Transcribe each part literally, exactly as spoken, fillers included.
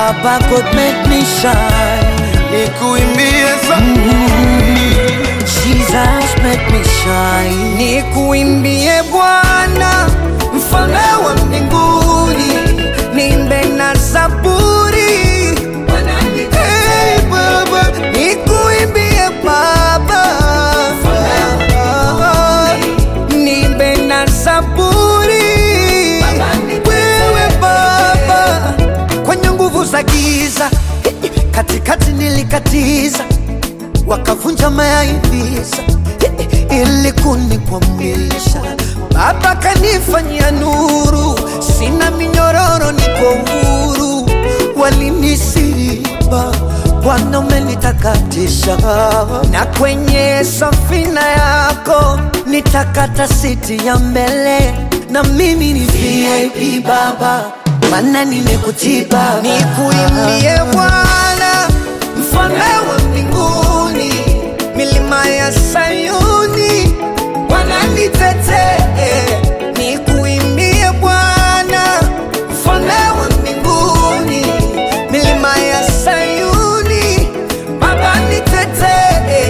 Baba God make me shine. Nikuimbie za mm-hmm. Jesus make me shine. Nikuimbie Bwana mfalme wa mbinguni, niimbe na zaburi. Hey Baba, nikuimbie Baba, niimbe na zaburi. Wewe Baba, kwenye nguvu za giza katikati nilikatiza, wakavunja mayaivisa ili kunikwamisha. Baba kanifanyia nuru, sina minyororo, niko huru. Walinisiba, Bwana umenitakatisha, na kwenye safina yako nitakata siti ya mbele. Na mimi ni V I P Baba, maana nimekutii Baba. Nikuimbie Bwana mfalme wa mbinguni, milima ya Sayuni wananitetee. Nikuimbie Bwana mfalme wa mbinguni, milima ya Sayuni Baba nitetee.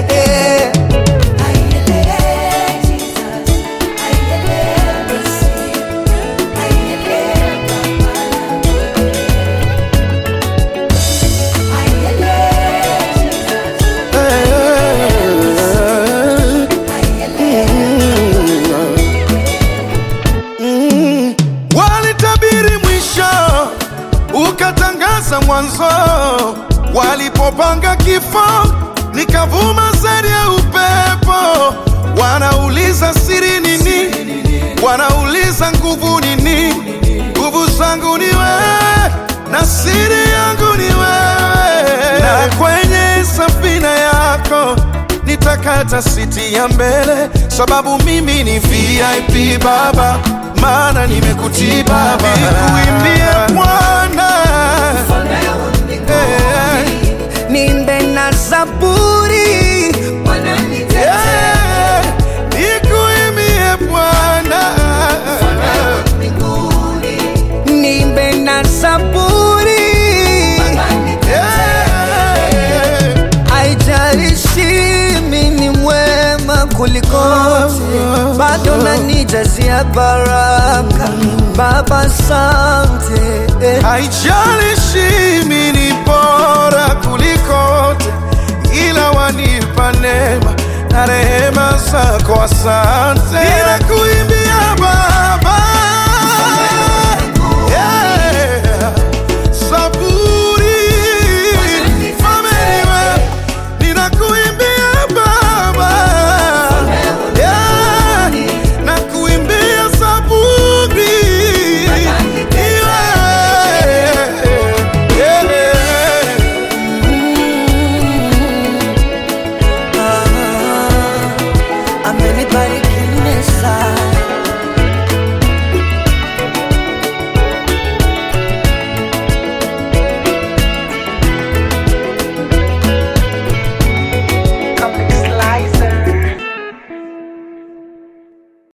Ukatangaza mwanzo, walipopanga kifo nikavuma zaidi ya upepo. Wanauliza siri nini, wanauliza nguvu nini. Nguvu zangu ni wewe na siri yangu ni wewe, na kwenye safina yako nitakata siti ya mbele, sababu mimi ni V I P Baba, maana nimekutii Baba. Nikuimbie Bwana niimbe na zaburi. Yeah, nikuimbie Bwana niimbe na zaburi. Yeah, haijalishi mimi ni mwema kulikoti, bado nanijazia baraka Baba, asante. haijalishi mimi ni bora